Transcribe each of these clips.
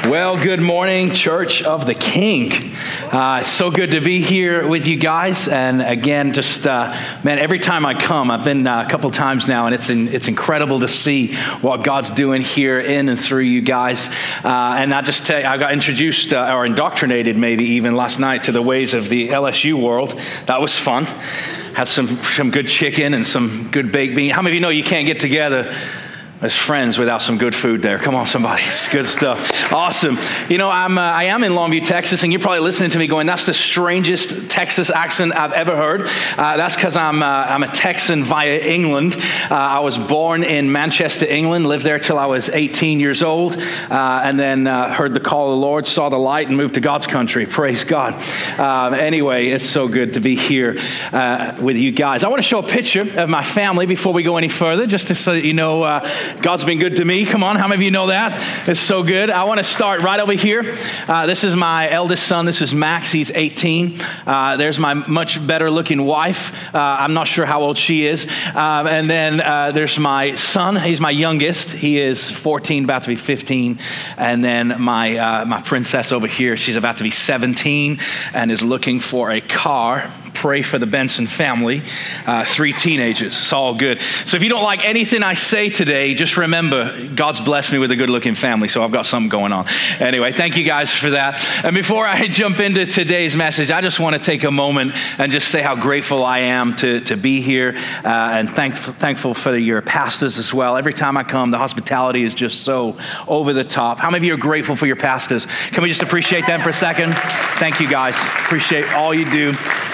Well, good morning, Church of the King. So good to be here with you guys. And again, man, every time I come, I've been a couple times now, and it's incredible to see what God's doing here in and through you guys. And I just tell you, I got introduced or indoctrinated maybe even last night to the ways of the LSU world. That was fun. Had some good chicken and some good baked beans. How many of you know you can't get together as friends without some good food there? Come on, somebody. It's good stuff. Awesome. You know, I am in Longview, Texas, and you're probably listening to me going, that's the strangest Texas accent I've ever heard. That's because I'm a Texan via England. I was born in Manchester, England, lived there till I was 18 years old, and then heard the call of the Lord, saw the light, and moved to God's country. Praise God. Anyway, it's so good to be here with you guys. I want to show a picture of my family before we go any further, just so that you know God's been good to me. Come on, how many of you know that? It's so good. I want to start right over here. This is my eldest son. This is Max. He's 18. There's my much better looking wife. I'm not sure how old she is. And then there's my son. He's my youngest. He is 14, about to be 15. And then my princess over here, she's about to be 17 and is looking for a car. Pray for the Benson family, 3 teenagers. It's all good. So if you don't like anything I say today, just remember, God's blessed me with a good-looking family, so I've got something going on. Anyway, thank you guys for that. And before I jump into today's message, I just want to take a moment and just say how grateful I am to be here and thankful for your pastors as well. Every time I come, the hospitality is just so over the top. How many of you are grateful for your pastors? Can we just appreciate them for a second? Thank you, guys. Appreciate all you do.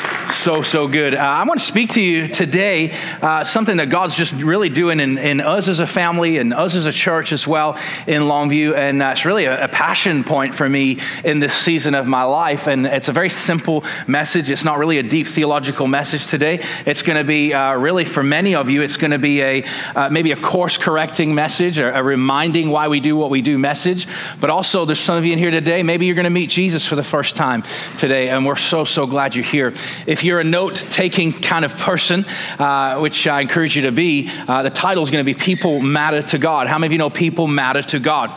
So good. I want to speak to you today, something that God's just really doing in us as a family and us as a church as well in Longview. And it's really a passion point for me in this season of my life. And it's a very simple message. It's not really a deep theological message today. It's going to be really, for many of you, it's going to be maybe a course-correcting message, or a reminding why we do what we do message. But also, there's some of you in here today, maybe you're going to meet Jesus for the first time today. And we're so glad you're here. If you're a note-taking kind of person, which I encourage you to be, the title is going to be People Matter to God. How many of you know people matter to God?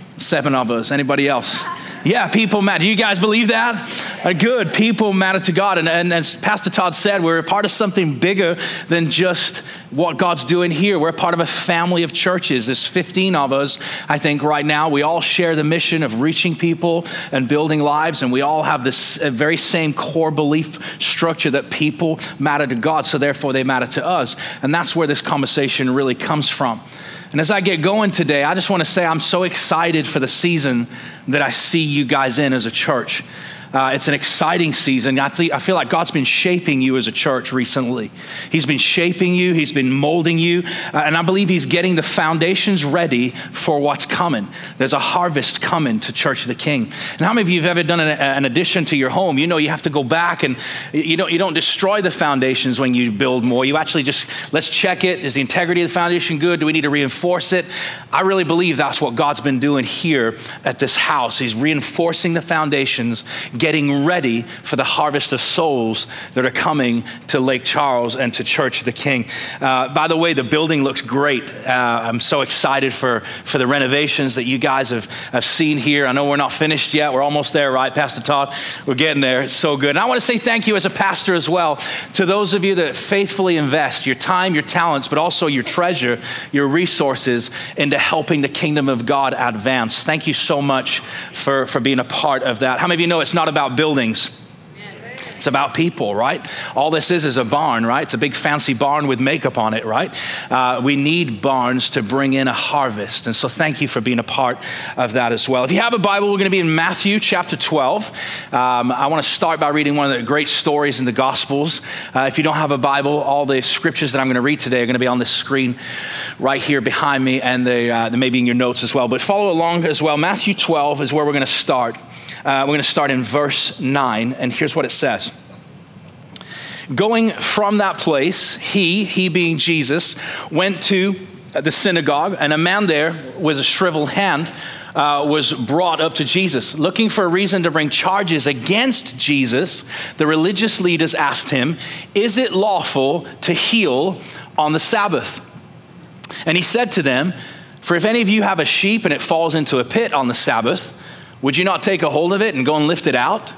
7 of us. Anybody else? Yeah, people matter. Do you guys believe that? Good. People matter to God. And as Pastor Todd said, we're a part of something bigger than just what God's doing here. We're a part of a family of churches. There's 15 of us, I think, right now. We all share the mission of reaching people and building lives, and we all have this very same core belief structure that people matter to God, so therefore they matter to us. And that's where this conversation really comes from. And as I get going today, I just want to say I'm so excited for the season that I see you guys in as a church. It's an exciting season. I feel like God's been shaping you as a church recently. He's been shaping you. He's been molding you. And I believe he's getting the foundations ready for what's coming. There's a harvest coming to Church of the King. And how many of you have ever done an addition to your home? You know you have to go back, and you don't destroy the foundations when you build more. You actually just, let's check it. Is the integrity of the foundation good? Do we need to reinforce it? I really believe that's what God's been doing here at this house. He's reinforcing the foundations, getting ready for the harvest of souls that are coming to Lake Charles and to Church of the King. By the way, the building looks great. I'm so excited for the renovations that you guys have seen here. I know we're not finished yet. We're almost there, right, Pastor Todd? We're getting there. It's so good. And I want to say thank you as a pastor as well to those of you that faithfully invest your time, your talents, but also your treasure, your resources into helping the kingdom of God advance. Thank you so much for being a part of that. How many of you know it's not about buildings? It's about people, right? All this is a barn, right? It's a big fancy barn with makeup on it, right? We need barns to bring in a harvest. And so thank you for being a part of that as well. If you have a Bible, we're going to be in Matthew chapter 12. I want to start by reading one of the great stories in the Gospels. If you don't have a Bible, all the scriptures that I'm going to read today are going to be on the screen right here behind me, and they may be in your notes as well. But follow along as well. Matthew 12 is where we're going to start. We're going to start in verse 9, and here's what it says. Going from that place, he being Jesus, went to the synagogue, and a man there with a shriveled hand was brought up to Jesus. Looking for a reason to bring charges against Jesus, the religious leaders asked him, "Is it lawful to heal on the Sabbath?" And he said to them, "For if any of you have a sheep and it falls into a pit on the Sabbath, would you not take a hold of it and go and lift it out?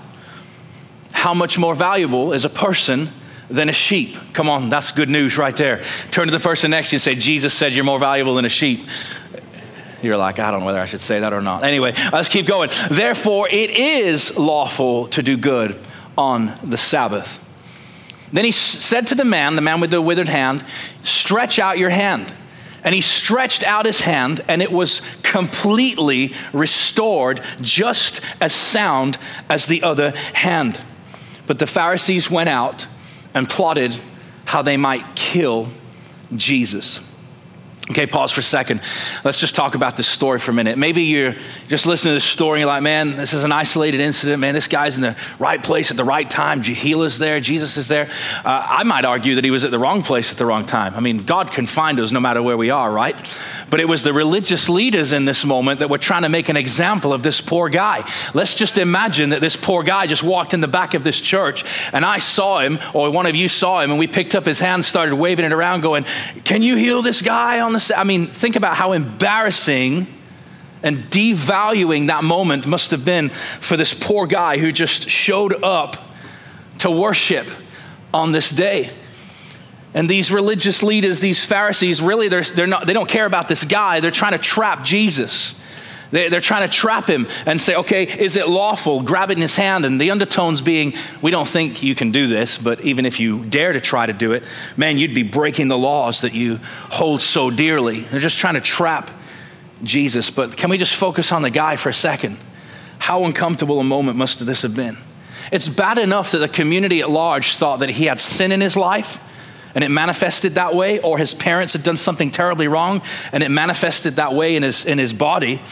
How much more valuable is a person than a sheep? Come on, that's good news right there. Turn to the person next to you and say, Jesus said you're more valuable than a sheep. You're like, I don't know whether I should say that or not. Anyway, let's keep going. Therefore, it is lawful to do good on the Sabbath. Then he said to the man with the withered hand, stretch out your hand. And he stretched out his hand, and it was completely restored, just as sound as the other hand. But the Pharisees went out and plotted how they might kill Jesus. Okay, pause for a second. Let's just talk about this story for a minute. Maybe you're just listening to this story and you're like, man, this is an isolated incident. Man, this guy's in the right place at the right time. Jehiel is there. Jesus is there. I might argue that he was at the wrong place at the wrong time. I mean, God can find us no matter where we are, right? But it was the religious leaders in this moment that were trying to make an example of this poor guy. Let's just imagine that this poor guy just walked in the back of this church and I saw him, or one of you saw him, and we picked up his hand, started waving it around going, can you heal this guy on the I mean, think about how embarrassing and devaluing that moment must have been for this poor guy who just showed up to worship on this day. And these religious leaders, these Pharisees, really they don't care about this guy. They're trying to trap Jesus. They're trying to trap him and say, okay, is it lawful? Grab it in his hand. And the undertones being, we don't think you can do this, but even if you dare to try to do it, man, you'd be breaking the laws that you hold so dearly. They're just trying to trap Jesus. But can we just focus on the guy for a second? How uncomfortable a moment must this have been? It's bad enough that the community at large thought that he had sin in his life and it manifested that way, or his parents had done something terribly wrong and it manifested that way in his body.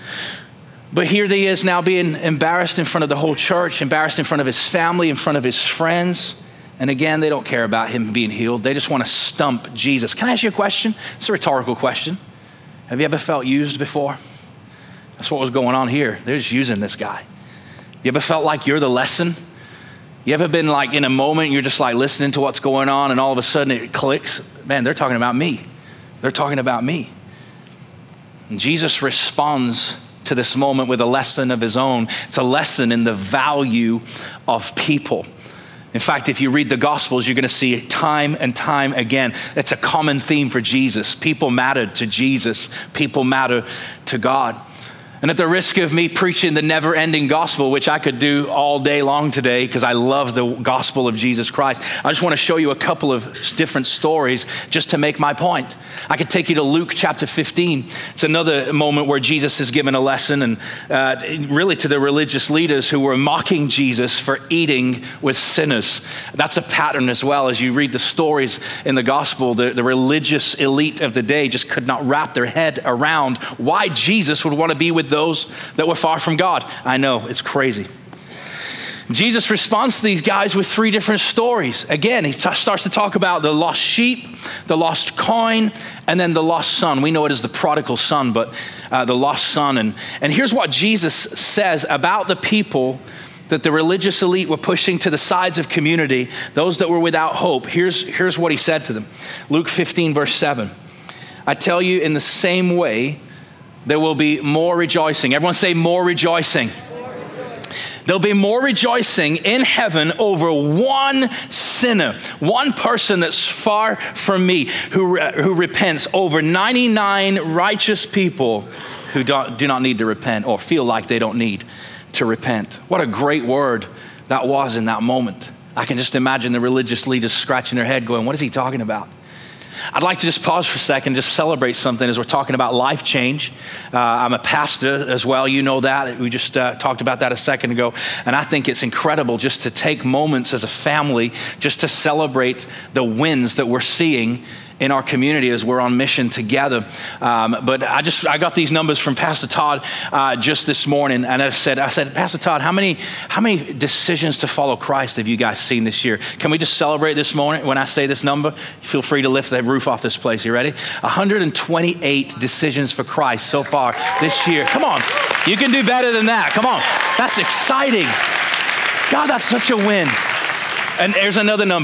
But here he is now being embarrassed in front of the whole church, embarrassed in front of his family, in front of his friends. And again, they don't care about him being healed. They just want to stump Jesus. Can I ask you a question? It's a rhetorical question. Have you ever felt used before? That's what was going on here. They're just using this guy. You ever felt like you're the lesson? You ever been like in a moment, you're just like listening to what's going on and all of a sudden it clicks? Man, they're talking about me. They're talking about me. And Jesus responds to this moment with a lesson of his own. It's a lesson in the value of people. In fact, if you read the Gospels, you're going to see it time and time again. It's a common theme for Jesus. People matter to Jesus. People matter to God. And at the risk of me preaching the never-ending gospel, which I could do all day long today because I love the gospel of Jesus Christ, I just want to show you a couple of different stories just to make my point. I could take you to Luke chapter 15. It's another moment where Jesus is given a lesson, and really to the religious leaders who were mocking Jesus for eating with sinners. That's a pattern as well. As you read the stories in the gospel, the religious elite of the day just could not wrap their head around why Jesus would want to be with those that were far from God. I know, it's crazy. Jesus responds to these guys with three different stories. Again, he starts to talk about the lost sheep, the lost coin, and then the lost son. We know it as the prodigal son, but the lost son. And here's what Jesus says about the people that the religious elite were pushing to the sides of community, those that were without hope. Here's what he said to them. Luke 15, verse 7. I tell you, in the same way, there will be more rejoicing. Everyone say more rejoicing. There'll be more rejoicing in heaven over one sinner, one person that's far from me, who repents, over 99 righteous people who do not need to repent or feel like they don't need to repent. What a great word that was in that moment. I can just imagine the religious leaders scratching their head going, what is he talking about? I'd like to just pause for a second, just celebrate something as we're talking about life change. I'm a pastor as well. You know that. We just talked about that a second ago. And I think it's incredible just to take moments as a family just to celebrate the wins that we're seeing in our community as we're on mission together. But I got these numbers from Pastor Todd just this morning, and I said, Pastor Todd, how many decisions to follow Christ have you guys seen this year? Can we just celebrate this morning when I say this number? Feel free to lift the roof off this place. You ready? 128 decisions for Christ so far this year. Come on, you can do better than that. Come on, that's exciting. God, that's such a win. And there's another number,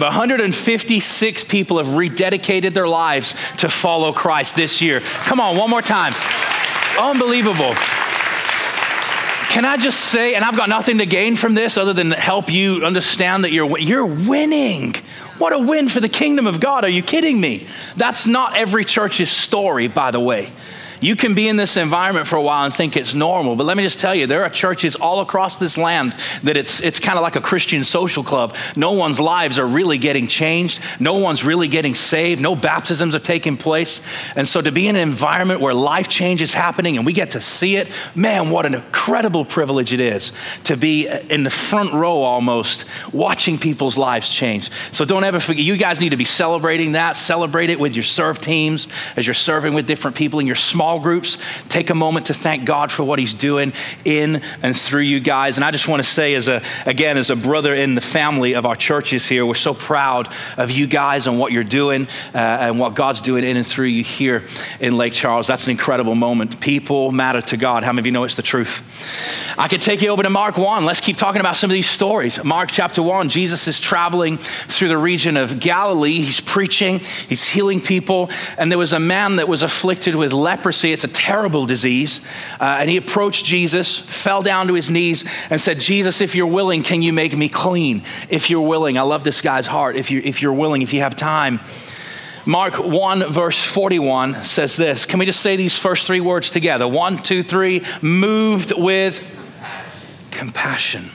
156 people have rededicated their lives to follow Christ this year. Come on, one more time. Unbelievable. Can I just say, and I've got nothing to gain from this other than help you understand that you're winning. What a win for the kingdom of God. Are you kidding me? That's not every church's story, by the way. You can be in this environment for a while and think it's normal, but let me just tell you, there are churches all across this land that it's kind of like a Christian social club. No one's lives are really getting changed. No one's really getting saved. No baptisms are taking place. And so to be in an environment where life change is happening and we get to see it, man, what an incredible privilege it is to be in the front row almost, watching people's lives change. So don't ever forget, you guys need to be celebrating that. Celebrate it with your serve teams as you're serving with different people in your small groups. Take a moment to thank God for what he's doing in and through you guys. And I just want to say as a brother in the family of our churches here, we're so proud of you guys and what you're doing and what God's doing in and through you here in Lake Charles. That's an incredible moment. People matter to God. How many of you know it's the truth? I could take you over to Mark 1. Let's keep talking about some of these stories. Mark chapter 1, Jesus is traveling through the region of Galilee. He's preaching, he's healing people. And there was a man that was afflicted with leprosy. It's a terrible disease. And he approached Jesus, fell down to his knees and said, Jesus, if you're willing, can you make me clean? If you're willing. I love this guy's heart. If you're willing, if you have time. Mark 1 verse 41 says this. Can we just say these first three words together? 1, 2, 3. Moved with compassion.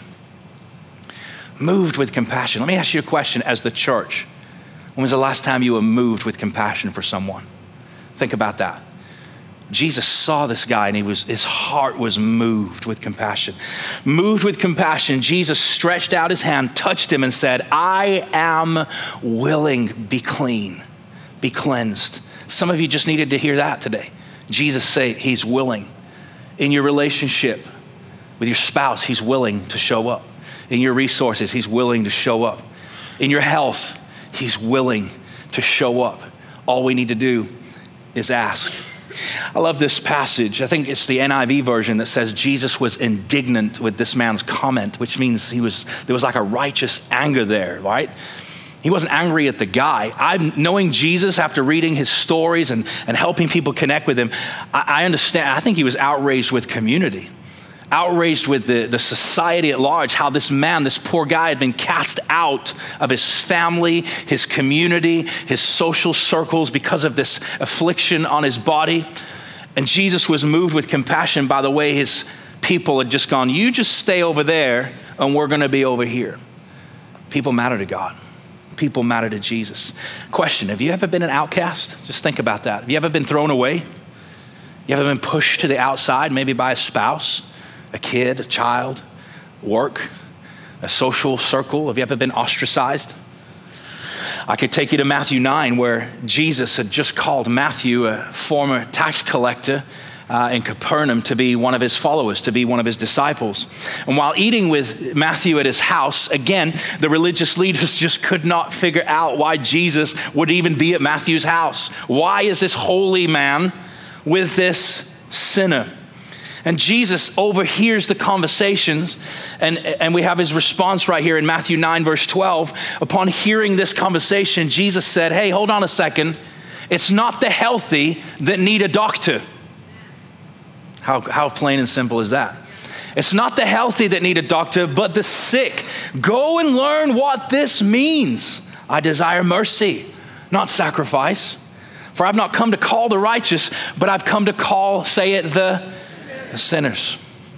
Moved with compassion. Let me ask you a question as the church. When was the last time you were moved with compassion for someone? Think about that. Jesus saw this guy and his heart was moved with compassion. Moved with compassion, Jesus stretched out his hand, touched him and said, I am willing, be clean, be cleansed. Some of you just needed to hear that today. Jesus say he's willing. In your relationship with your spouse, he's willing to show up. In your resources, he's willing to show up. In your health, he's willing to show up. All we need to do is ask. I love this passage. I think it's the NIV version that says Jesus was indignant with this man's comment, which means there was like a righteous anger there, right? He wasn't angry at the guy. I'm knowing Jesus after reading his stories and helping people connect with him. I understand. I think he was outraged with community, outraged with the society at large, how this man, this poor guy had been cast out of his family, his community, his social circles because of this affliction on his body. And Jesus was moved with compassion by the way his people had just gone, you just stay over there and we're going to be over here. People matter to God. People matter to Jesus. Question, have you ever been an outcast? Just think about that. Have you ever been thrown away? You ever been pushed to the outside, maybe by a spouse? A kid, a child, work, a social circle? Have you ever been ostracized? I could take you to Matthew 9 where Jesus had just called Matthew, a former tax collector in Capernaum, to be one of his followers, to be one of his disciples. And while eating with Matthew at his house, again, the religious leaders just could not figure out why Jesus would even be at Matthew's house. Why is this holy man with this sinner? And Jesus overhears the conversations, and we have his response right here in Matthew 9, verse 12. Upon hearing this conversation, Jesus said, hey, hold on a second. It's not the healthy that need a doctor. How plain and simple is that? It's not the healthy that need a doctor, but the sick. Go and learn what this means. I desire mercy, not sacrifice. For I've not come to call the righteous, but I've come to call, say it, the sinners.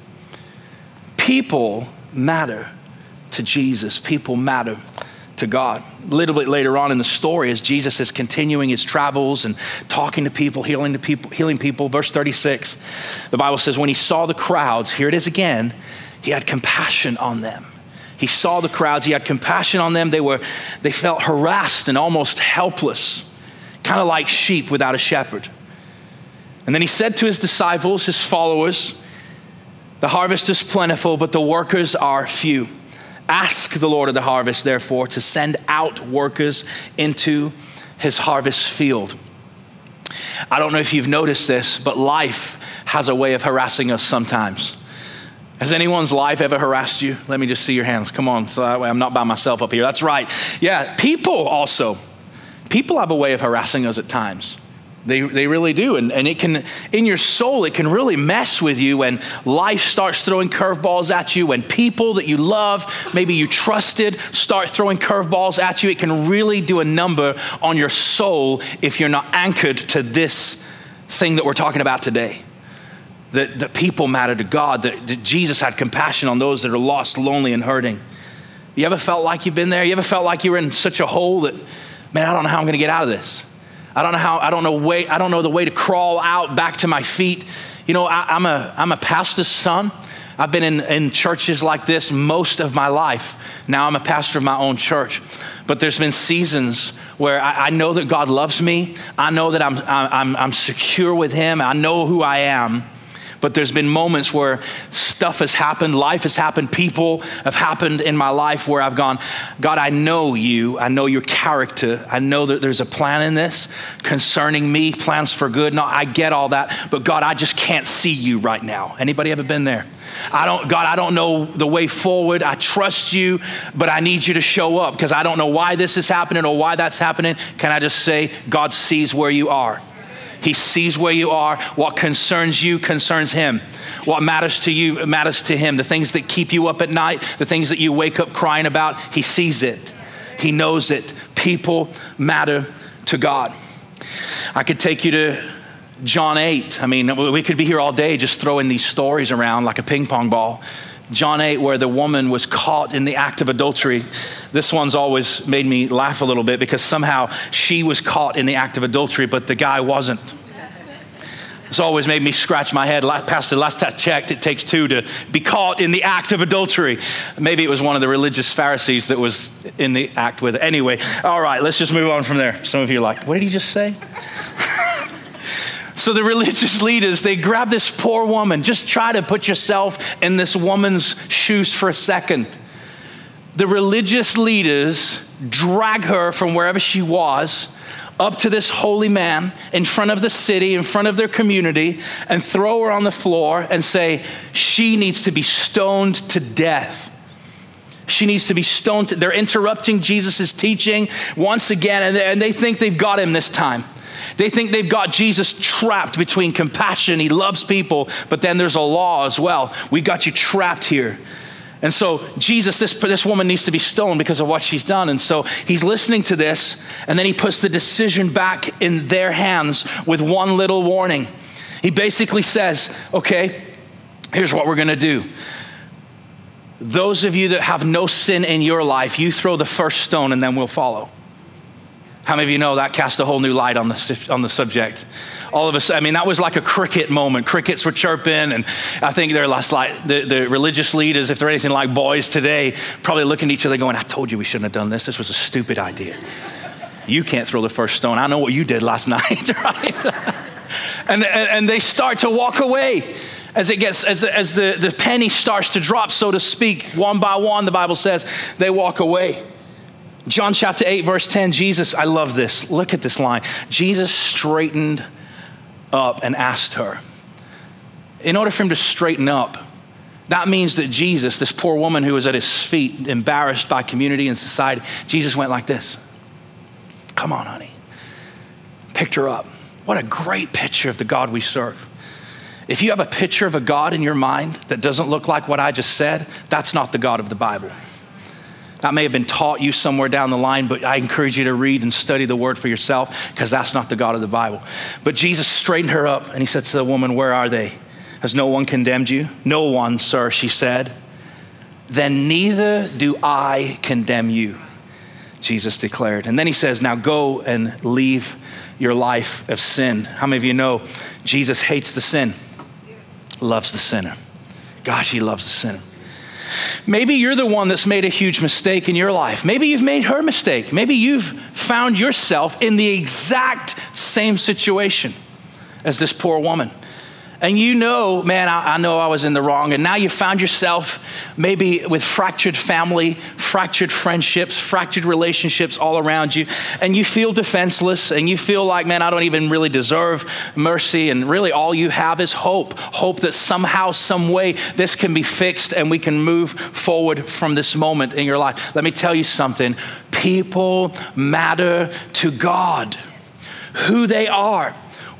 People matter to Jesus. People matter to God. A little bit later on in the story, as Jesus is continuing his travels and talking to people, healing people, verse 36, the Bible says, when he saw the crowds, here it is again, he had compassion on them. He saw the crowds, he had compassion on them. They felt harassed and almost helpless, kind of like sheep without a shepherd. And then he said to his disciples, his followers, the harvest is plentiful, but the workers are few. Ask the Lord of the harvest, therefore, to send out workers into his harvest field. I don't know if you've noticed this, but life has a way of harassing us sometimes. Has anyone's life ever harassed you? Let me just see your hands. Come on, so that way I'm not by myself up here. That's right. Yeah, people also. People have a way of harassing us at times. They really do. And it can, in your soul, it can really mess with you when life starts throwing curveballs at you, when people that you love, maybe you trusted, start throwing curveballs at you. It can really do a number on your soul if you're not anchored to this thing that we're talking about today. That people matter to God, that Jesus had compassion on those that are lost, lonely, and hurting. You ever felt like you've been there? You ever felt like you were in such a hole that, man, I don't know how I'm gonna get out of this. I don't know the way to crawl out back to my feet. You know, I'm a pastor's son. I've been in churches like this most of my life. Now I'm a pastor of my own church. But there's been seasons where I know that God loves me. I know that I'm secure with him. I know who I am. But there's been moments where stuff has happened, life has happened, people have happened in my life where I've gone, God, I know you, I know your character, I know that there's a plan in this concerning me, plans for good. No, I get all that, but God, I just can't see you right now. Anybody ever been there? God, I don't know the way forward. I trust you, but I need you to show up because I don't know why this is happening or why that's happening. Can I just say, God sees where you are. He sees where you are. What concerns you concerns him. What matters to you matters to him. The things that keep you up at night, the things that you wake up crying about, he sees it. He knows it. People matter to God. I could take you to John 8. I mean, we could be here all day just throwing these stories around like a ping pong ball. John 8, where the woman was caught in the act of adultery. This one's always made me laugh a little bit because somehow she was caught in the act of adultery, but the guy wasn't. It's always made me scratch my head. Pastor, last I checked, it takes two to be caught in the act of adultery. Maybe it was one of the religious Pharisees that was in the act with it. Anyway, all right, let's just move on from there. Some of you are like, what did he just say? So the religious leaders, they grab this poor woman. Just try to put yourself in this woman's shoes for a second. The religious leaders drag her from wherever she was up to this holy man in front of the city, in front of their community, and throw her on the floor and say, she needs to be stoned to death. She needs to be stoned. They're interrupting Jesus' teaching once again, and they think they've got him this time. They think they've got Jesus trapped between compassion. He loves people, but then there's a law as well. We got you trapped here. And so Jesus, this woman needs to be stoned because of what she's done. And so he's listening to this, and then he puts the decision back in their hands with one little warning. He basically says, okay, here's what we're gonna do. Those of you that have no sin in your life, you throw the first stone and then we'll follow. How many of you know that cast a whole new light on the subject? All of us, I mean, that was like a cricket moment. Crickets were chirping, and I think they're less like the religious leaders, if they're anything like boys today, probably looking at each other going, I told you we shouldn't have done this. This was a stupid idea. You can't throw the first stone. I know what you did last night, right? and they start to walk away. As the penny starts to drop, so to speak, one by one, the Bible says, they walk away. John chapter 8, verse 10, Jesus, I love this. Look at this line. Jesus straightened up and asked her. In order for him to straighten up, that means that Jesus, this poor woman who was at his feet, embarrassed by community and society, Jesus went like this. Come on, honey. Picked her up. What a great picture of the God we serve. If you have a picture of a God in your mind that doesn't look like what I just said, that's not the God of the Bible. That may have been taught you somewhere down the line, but I encourage you to read and study the word for yourself because that's not the God of the Bible. But Jesus straightened her up and he said to the woman, where are they? Has no one condemned you? No one, sir, she said. Then neither do I condemn you, Jesus declared. And then he says, now go and leave your life of sin. How many of you know Jesus hates the sin, loves the sinner? Gosh, he loves the sinner. Maybe you're the one that's made a huge mistake in your life. Maybe you've made her mistake. Maybe you've found yourself in the exact same situation as this poor woman. And you know, man, I know I was in the wrong. And now you found yourself maybe with fractured family, fractured friendships, fractured relationships all around you. And you feel defenseless and you feel like, man, I don't even really deserve mercy. And really all you have is hope. Hope that somehow, some way this can be fixed and we can move forward from this moment in your life. Let me tell you something. People matter to God. Who they are,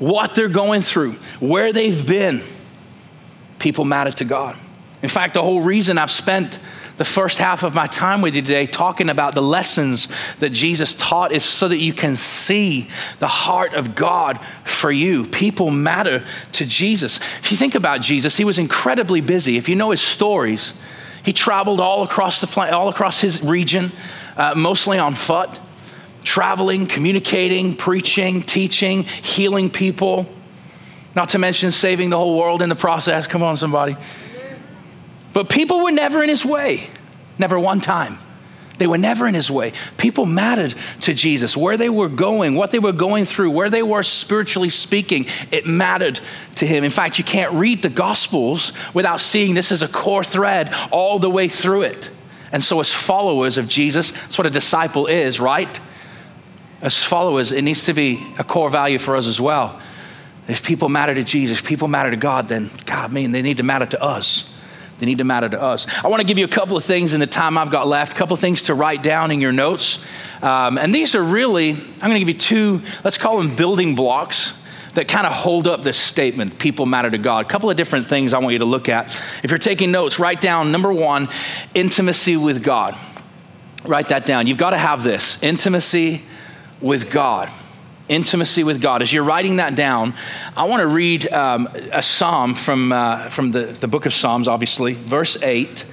what they're going through, where they've been, people matter to God. In fact, the whole reason I've spent the first half of my time with you today talking about the lessons that Jesus taught is so that you can see the heart of God for you. People matter to Jesus. If you think about Jesus, he was incredibly busy. If you know his stories, he traveled all across his region, mostly on foot, traveling, communicating, preaching, teaching, healing people, not to mention saving the whole world in the process. Come on, somebody. But people were never in his way. Never one time. They were never in his way. People mattered to Jesus. Where they were going, what they were going through, where they were spiritually speaking, it mattered to him. In fact, you can't read the Gospels without seeing this as a core thread all the way through it. And so as followers of Jesus, that's what a disciple is, right? As followers, it needs to be a core value for us as well. If people matter to Jesus, if people matter to God, then God, man, they need to matter to us. They need to matter to us. I want to give you a couple of things in the time I've got left, a couple of things to write down in your notes. And these are really, I'm going to give you two, let's call them building blocks that kind of hold up this statement, people matter to God. A couple of different things I want you to look at. If you're taking notes, write down number one, intimacy with God. Write that down. You've got to have this, intimacy with God. Intimacy with God. As you're writing that down, I want to read a psalm from the book of Psalms, obviously, verse 8.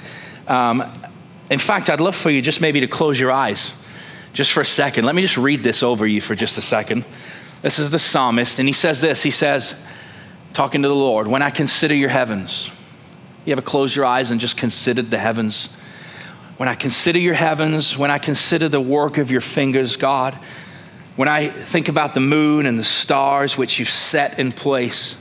In fact, I'd love for you just maybe to close your eyes just for a second. Let me just read this over you for just a second. This is the psalmist, and he says this. He says, talking to the Lord, when I consider your heavens. You ever close your eyes and just considered the heavens? When I consider your heavens, when I consider the work of your fingers, God, when I think about the moon and the stars which you've set in place,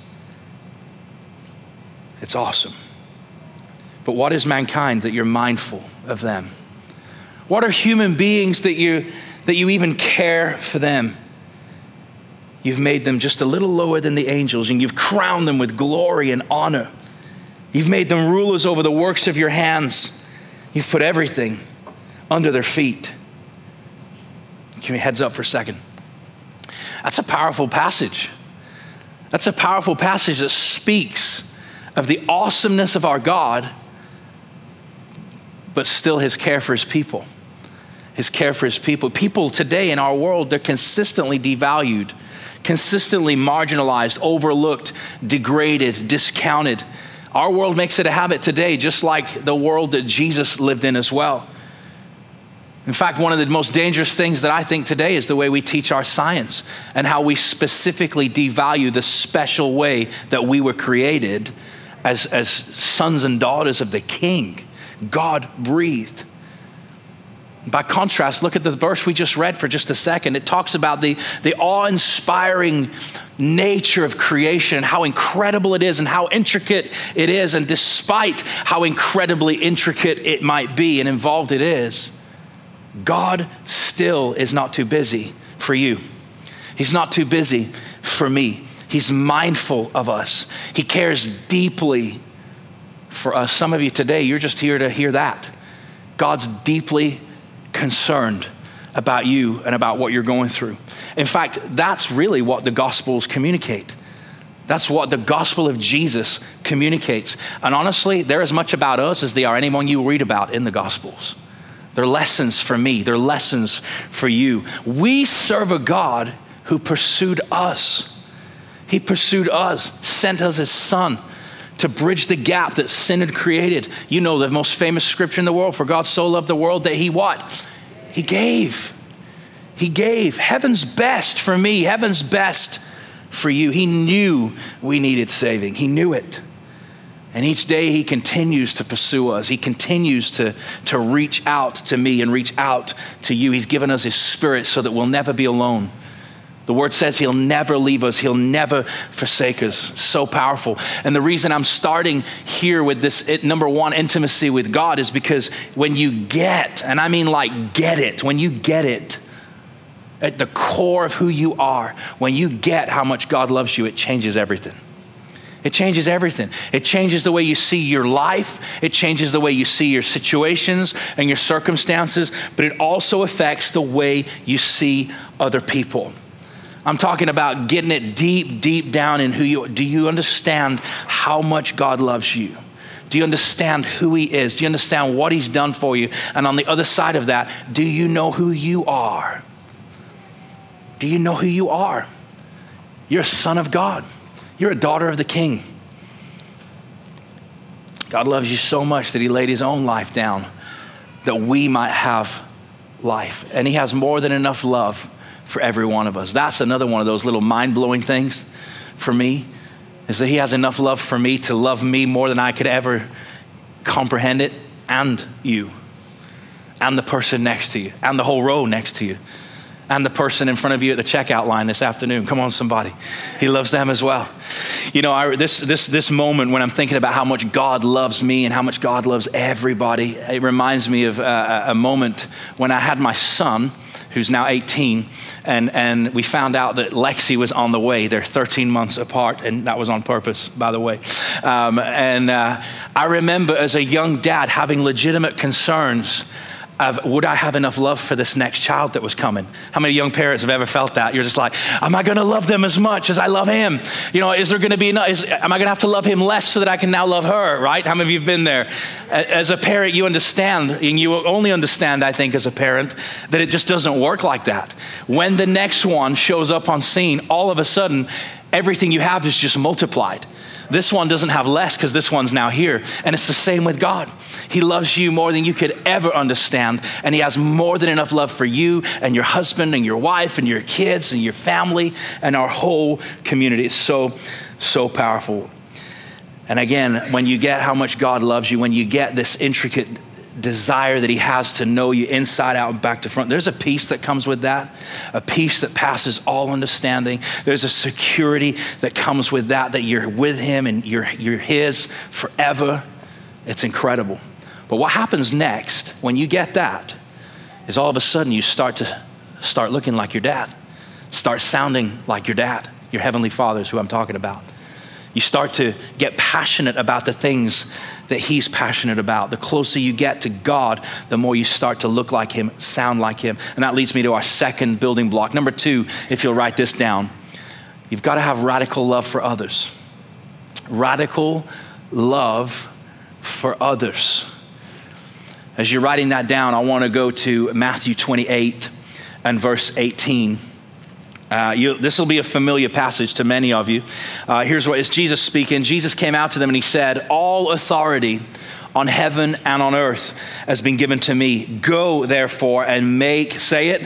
it's awesome. But what is mankind that you're mindful of them? What are human beings that you even care for them? You've made them just a little lower than the angels, and you've crowned them with glory and honor. You've made them rulers over the works of your hands. You've put everything under their feet. Give me a heads up for a second. That's a powerful passage. That's a powerful passage that speaks of the awesomeness of our God, but still his care for his people. His care for his people. People today in our world, they're consistently devalued, consistently marginalized, overlooked, degraded, discounted. Our world makes it a habit today, just like the world that Jesus lived in as well. In fact, one of the most dangerous things that I think today is the way we teach our science and how we specifically devalue the special way that we were created as sons and daughters of the King. God breathed. By contrast, look at the verse we just read for just a second. It talks about the awe-inspiring nature of creation and how incredible it is and how intricate it is. And despite how incredibly intricate it might be and involved it is, God still is not too busy for you. He's not too busy for me. He's mindful of us. He cares deeply for us. Some of you today, you're just here to hear that. God's deeply concerned about you and about what you're going through. In fact, that's really what the Gospels communicate. That's what the gospel of Jesus communicates. And honestly, they're as much about us as they are anyone you read about in the Gospels. They're lessons for me. They're lessons for you. We serve a God who pursued us. He pursued us, sent us his son to bridge the gap that sin had created. You know the most famous scripture in the world, for God so loved the world that he what? He gave. He gave heaven's best for me, heaven's best for you. He knew we needed saving. He knew it. And each day he continues to pursue us. He continues to reach out to me and reach out to you. He's given us his spirit so that we'll never be alone. The word says he'll never leave us. He'll never forsake us. So powerful. And the reason I'm starting here with this, number one, intimacy with God is because when you get, and I mean like get it, when you get it at the core of who you are, when you get how much God loves you, it changes everything. It changes everything. It changes the way you see your life. It changes the way you see your situations and your circumstances, but it also affects the way you see other people. I'm talking about getting it deep, deep down in who you are. Do you understand how much God loves you? Do you understand who he is? Do you understand what he's done for you? And on the other side of that, do you know who you are? Do you know who you are? You're a son of God. You're a daughter of the King. God loves you so much that he laid his own life down that we might have life. And he has more than enough love for every one of us. That's another one of those little mind-blowing things for me, is that he has enough love for me to love me more than I could ever comprehend it, and you, and the person next to you, and the whole row next to you, and the person in front of you at the checkout line this afternoon. Come on, somebody. He loves them as well. You know, this moment when I'm thinking about how much God loves me and how much God loves everybody, it reminds me of a moment when I had my son, who's now 18, and we found out that Lexi was on the way. They're 13 months apart, and that was on purpose, by the way. I remember as a young dad having legitimate concerns of, would I have enough love for this next child that was coming? How many young parents have ever felt that? You're just like, am I gonna love them as much as I love him? You know, is there gonna be enough, am I gonna have to love him less so that I can now love her, right? How many of you have been there? As a parent, you understand, and you only understand, I think, as a parent, that it just doesn't work like that. When the next one shows up on scene, all of a sudden, everything you have is just multiplied. This one doesn't have less because this one's now here. And it's the same with God. He loves you more than you could ever understand. And he has more than enough love for you and your husband and your wife and your kids and your family and our whole community. It's so, so powerful. And again, when you get how much God loves you, when you get this intricate desire that he has to know you inside out and back to front, there's a peace that comes with that, a peace that passes all understanding. There's a security that comes with that you're with him and you're his forever. It's incredible. But what happens next when you get that is all of a sudden you start looking like your dad, start sounding like your dad, your heavenly Father is who I'm talking about. You start to get passionate about the things that he's passionate about. The closer you get to God, the more you start to look like him, sound like him. And that leads me to our second building block. Number 2, if you'll write this down, you've got to have radical love for others. Radical love for others. As you're writing that down, I want to go to Matthew 28 and verse 18. This will be a familiar passage to many of you. Here's what it's Jesus speaking. Jesus came out to them and he said, all authority on heaven and on earth has been given to me. Go therefore and make, say it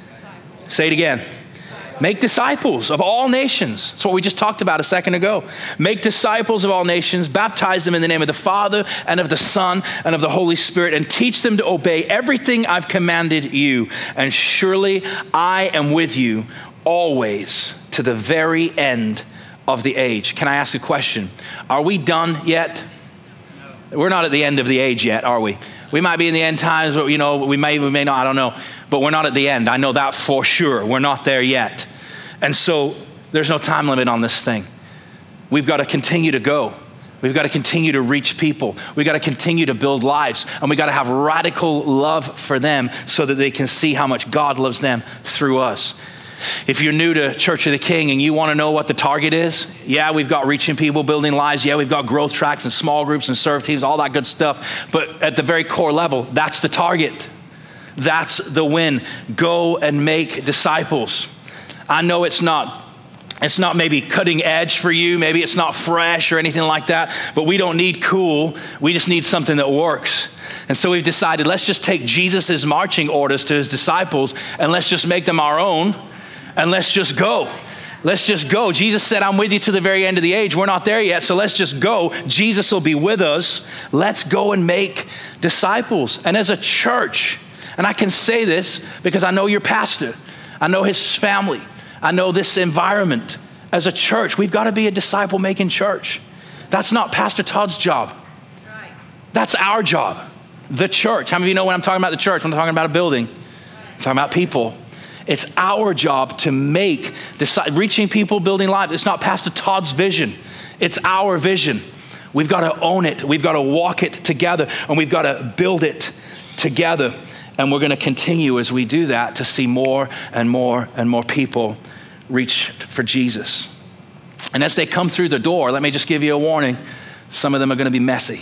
again. Make disciples of all nations. That's what we just talked about a second ago. Make disciples of all nations, baptize them in the name of the Father and of the Son and of the Holy Spirit, and teach them to obey everything I've commanded you. And surely I am with you always to the very end of the age. Can I ask a question? Are we done yet? We're not at the end of the age yet, are we? We might be in the end times, but we may not, I don't know. But we're not at the end. I know that for sure. We're not there yet. And so there's no time limit on this thing. We've got to continue to go. We've got to continue to reach people. We've got to continue to build lives. And we've got to have radical love for them so that they can see how much God loves them through us. If you're new to Church of the King and you want to know what the target is, yeah, we've got reaching people, building lives. Yeah, we've got growth tracks and small groups and serve teams, all that good stuff. But at the very core level, that's the target. That's the win. Go and make disciples. I know it's not maybe cutting edge for you. Maybe it's not fresh or anything like that, but we don't need cool. We just need something that works. And so we've decided, let's just take Jesus's marching orders to his disciples and let's just make them our own. And let's just go. Let's just go. Jesus said, I'm with you to the very end of the age. We're not there yet, so let's just go. Jesus will be with us. Let's go and make disciples. And as a church, and I can say this because I know your pastor, I know his family, I know this environment. As a church, we've got to be a disciple-making church. That's not Pastor Todd's job. That's our job, the church. How many of you know when I'm talking about the church, when I'm talking about a building, I'm talking about people. It's our job to make reaching people, building lives. It's not Pastor Todd's vision. It's our vision. We've got to own it. We've got to walk it together, and we've got to build it together. And we're going to continue as we do that to see more and more and more people reach for Jesus. And as they come through the door, let me just give you a warning. Some of them are going to be messy.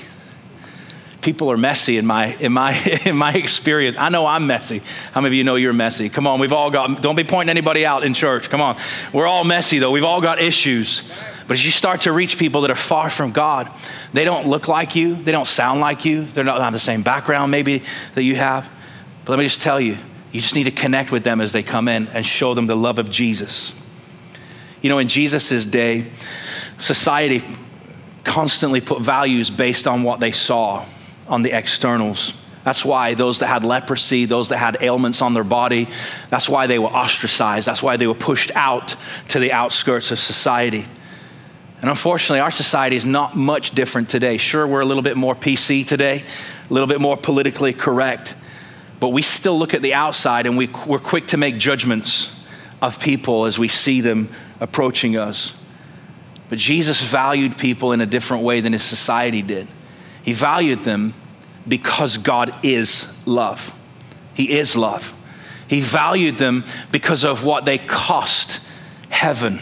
People are messy in my experience. I know I'm messy. How many of you know you're messy? Come on, don't be pointing anybody out in church. Come on. We're all messy though. We've all got issues. But as you start to reach people that are far from God, they don't look like you. They don't sound like you. They're not the same background maybe that you have. But let me just tell you, you just need to connect with them as they come in and show them the love of Jesus. You know, in Jesus's day, society constantly put values based on what they saw on the externals. That's why those that had leprosy, those that had ailments on their body, that's why they were ostracized. That's why they were pushed out to the outskirts of society. And unfortunately, our society is not much different today. Sure, we're a little bit more PC today, a little bit more politically correct, but we still look at the outside and we're quick to make judgments of people as we see them approaching us. But Jesus valued people in a different way than his society did. He valued them because God is love. He is love. He valued them because of what they cost heaven,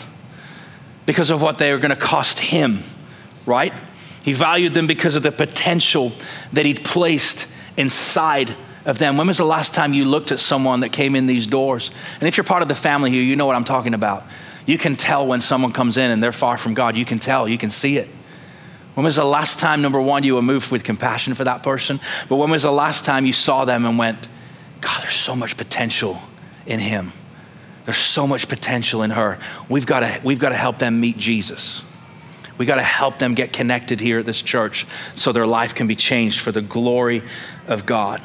because of what they were going to cost him, right? He valued them because of the potential that he'd placed inside of them. When was the last time you looked at someone that came in these doors? And if you're part of the family here, you know what I'm talking about. You can tell when someone comes in and they're far from God. You can tell, you can see it. When was the last time, number one, you were moved with compassion for that person? But when was the last time you saw them and went, God, there's so much potential in him. There's so much potential in her. We've got to help them meet Jesus. We got to help them get connected here at this church so their life can be changed for the glory of God.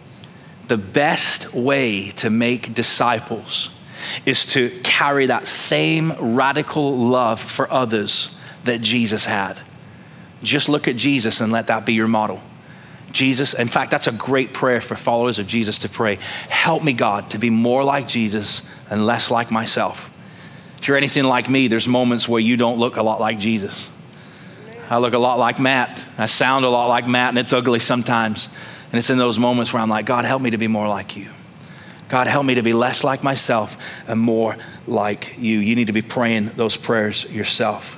The best way to make disciples is to carry that same radical love for others that Jesus had. Just look at Jesus and let that be your model. Jesus, in fact, that's a great prayer for followers of Jesus to pray. Help me, God, to be more like Jesus and less like myself. If you're anything like me, there's moments where you don't look a lot like Jesus. I look a lot like Matt. I sound a lot like Matt, and it's ugly sometimes. And it's in those moments where I'm like, God, help me to be more like you. God, help me to be less like myself and more like you. You need to be praying those prayers yourself.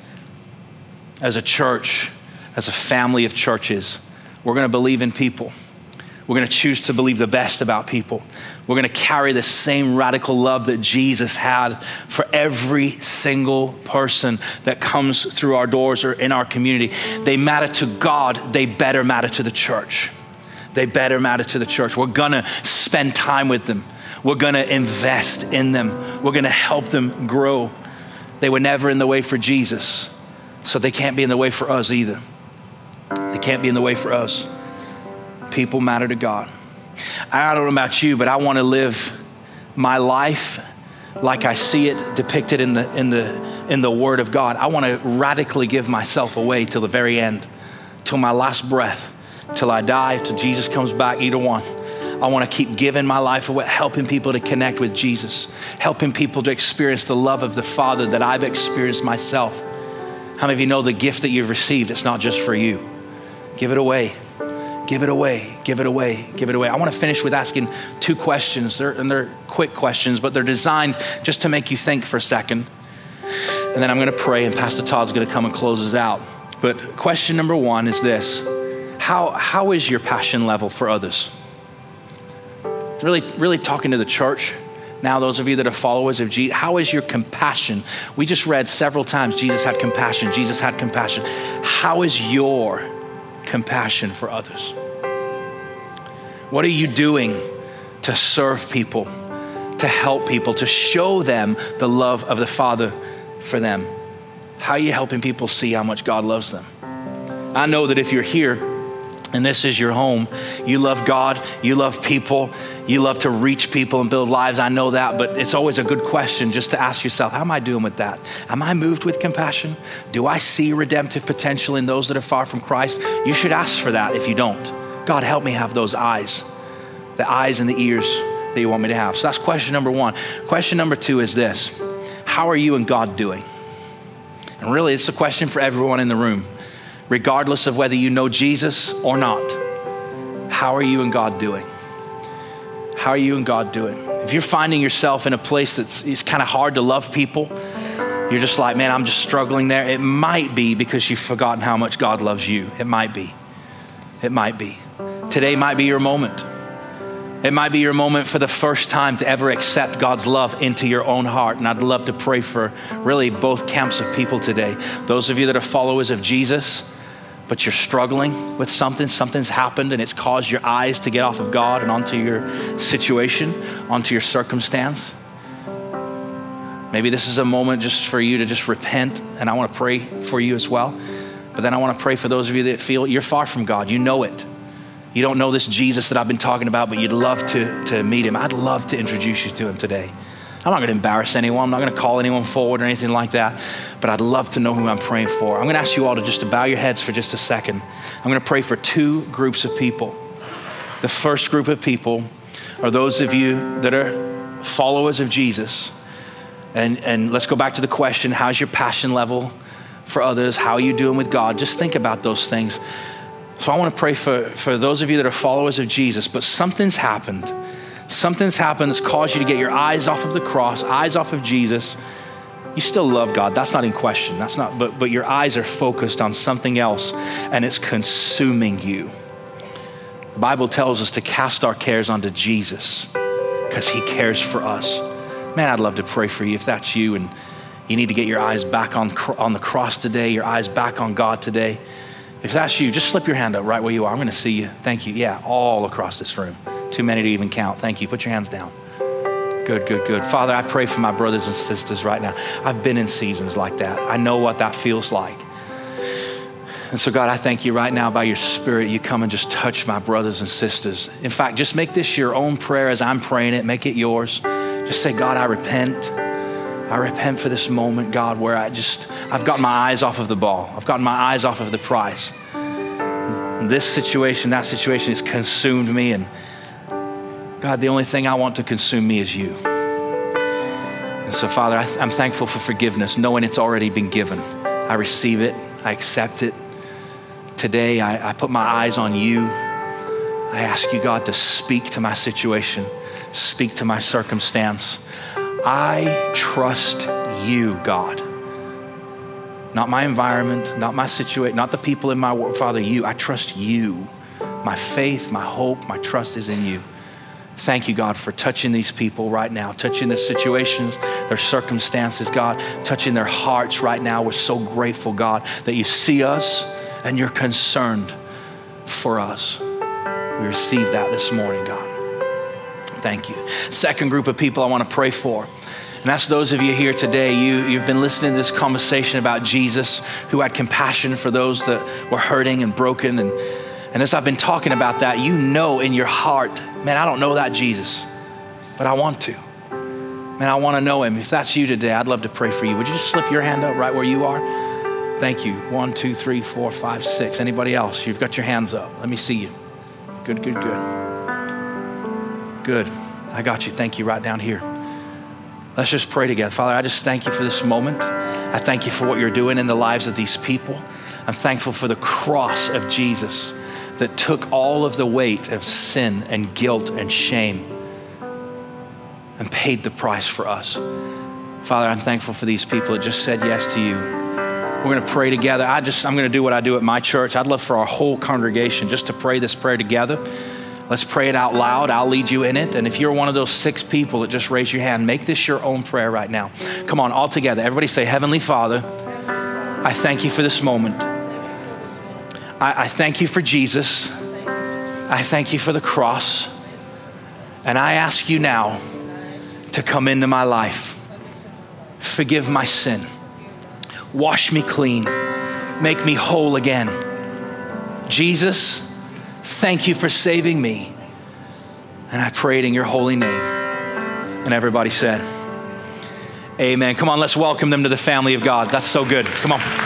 As a church, as a family of churches, we're going to believe in people. We're going to choose to believe the best about people. We're going to carry the same radical love that Jesus had for every single person that comes through our doors or in our community. They matter to God. They better matter to the church. They better matter to the church. We're going to spend time with them. We're going to invest in them. We're going to help them grow. They were never in the way for Jesus, so they can't be in the way for us either. They can't be in the way for us. People matter to God. I don't know about you, but I want to live my life like I see it depicted in the Word of God. I want to radically give myself away till the very end, till my last breath, till I die, till Jesus comes back, either one. I want to keep giving my life away, helping people to connect with Jesus, helping people to experience the love of the Father that I've experienced myself. How many of you know the gift that you've received? It's not just for you. Give it away. Give it away. Give it away. Give it away. I want to finish with asking two questions. They're quick questions, but they're designed just to make you think for a second. And then I'm going to pray, and Pastor Todd's going to come and close us out. But question number one is this. How is your passion level for others? Really talking to the church. Now, those of you that are followers of Jesus, how is your compassion? We just read several times, Jesus had compassion. Jesus had compassion. How is your compassion for others? What are you doing to serve people, to help people, to show them the love of the Father for them? How are you helping people see how much God loves them? I know that if you're here and this is your home, you love God, you love people, you love to reach people and build lives. I know that, but it's always a good question just to ask yourself, how am I doing with that? Am I moved with compassion? Do I see redemptive potential in those that are far from Christ? You should ask for that if you don't. God, help me have those eyes, the eyes and the ears that you want me to have. So that's question number one. Question number two is this. How are you and God doing? And really, it's a question for everyone in the room. Regardless of whether you know Jesus or not, how are you and God doing? How are you and God doing? If you're finding yourself in a place it's kind of hard to love people, you're just like, man, I'm just struggling there. It might be because you've forgotten how much God loves you. It might be. It might be. Today might be your moment. It might be your moment for the first time to ever accept God's love into your own heart. And I'd love to pray for really both camps of people today. Those of you that are followers of Jesus, but you're struggling with something's happened and it's caused your eyes to get off of God and onto your situation, onto your circumstance. Maybe this is a moment just for you to just repent, and I want to pray for you as well. But then I want to pray for those of you that feel you're far from God. You know it. You don't know this Jesus that I've been talking about, but you'd love to meet him. I'd love to introduce you to him today. I'm not going to embarrass anyone. I'm not going to call anyone forward or anything like that, but I'd love to know who I'm praying for. I'm going to ask you all to bow your heads for just a second. I'm going to pray for two groups of people. The first group of people are those of you that are followers of Jesus. And let's go back to the question, how's your passion level for others? How are you doing with God? Just think about those things. So I want to pray for those of you that are followers of Jesus, but something's happened. Something's happened that's caused you to get your eyes off of the cross, eyes off of Jesus. You still love God. That's not in question. But your eyes are focused on something else and it's consuming you. The Bible tells us to cast our cares onto Jesus because he cares for us. Man, I'd love to pray for you if that's you and you need to get your eyes back on the cross today, your eyes back on God today. If that's you, just slip your hand up right where you are. I'm going to see you. Thank you. Yeah, all across this room. Too many to even count. Thank you. Put your hands down. Good, good, good. Father, I pray for my brothers and sisters right now. I've been in seasons like that. I know what that feels like. And so God, I thank you right now by your Spirit, you come and just touch my brothers and sisters. In fact, just make this your own prayer as I'm praying it. Make it yours. Just say, God, I repent. I repent for this moment, God, where I've gotten my eyes off of the ball. I've gotten my eyes off of the prize. This situation, that situation has consumed me. And God, the only thing I want to consume me is you. And so, Father, I'm thankful for forgiveness, knowing it's already been given. I receive it. I accept it. Today, I put my eyes on you. I ask you, God, to speak to my situation, speak to my circumstance. I trust you, God. Not my environment, not my situation, not the people in my world. Father, you, I trust you. My faith, my hope, my trust is in you. Thank you, God, for touching these people right now, touching their situations, their circumstances, God, touching their hearts right now. We're so grateful, God, that you see us and you're concerned for us. We receive that this morning, God. Thank you. Second group of people I want to pray for. And that's those of you here today, you've been listening to this conversation about Jesus who had compassion for those that were hurting and broken. And as I've been talking about that, you know in your heart, man, I don't know that Jesus, but I want to. Man, I want to know him. If that's you today, I'd love to pray for you. Would you just slip your hand up right where you are? Thank you. 1, 2, 3, 4, 5, 6. Anybody else? You've got your hands up. Let me see you. Good, good, good. Good. I got you. Thank you right down here. Let's just pray together. Father, I just thank you for this moment. I thank you for what you're doing in the lives of these people. I'm thankful for the cross of Jesus that took all of the weight of sin and guilt and shame and paid the price for us. Father, I'm thankful for these people that just said yes to you. We're going to pray together. I'm going to do what I do at my church. I'd love for our whole congregation just to pray this prayer together. Let's pray it out loud. I'll lead you in it. And if you're one of those 6 people that just raise your hand, make this your own prayer right now. Come on, all together. Everybody say, Heavenly Father, I thank you for this moment. I thank you for Jesus. I thank you for the cross. And I ask you now to come into my life. Forgive my sin. Wash me clean. Make me whole again. Jesus, thank you for saving me. And I pray it in your holy name. And everybody said, amen. Come on, let's welcome them to the family of God. That's so good. Come on.